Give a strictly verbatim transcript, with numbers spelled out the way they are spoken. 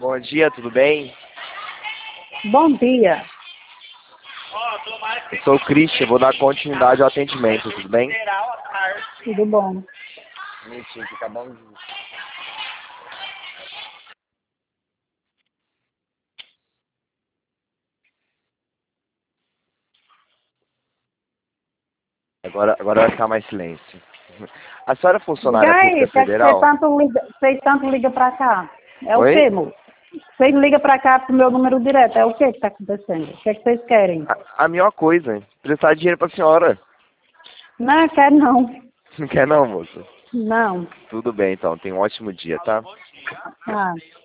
Bom dia, tudo bem? Bom dia. Eu sou o Christian, vou dar continuidade ao atendimento, tudo bem? Tudo bom. Um minutinho que acabamos de... Agora, agora vai ficar mais silêncio. A senhora é Diga funcionária aí, pública que é que você federal? tanto liga, você tanto liga pra cá? É o Oi? quê, moço? Você liga pra cá pro meu número direto, é o que que tá acontecendo? O que é que vocês querem? A, a melhor coisa, prestar dinheiro pra senhora. Não, quer não. Não quer não, moça? Não. Tudo bem, então. Tenha um ótimo dia, tá? Ah.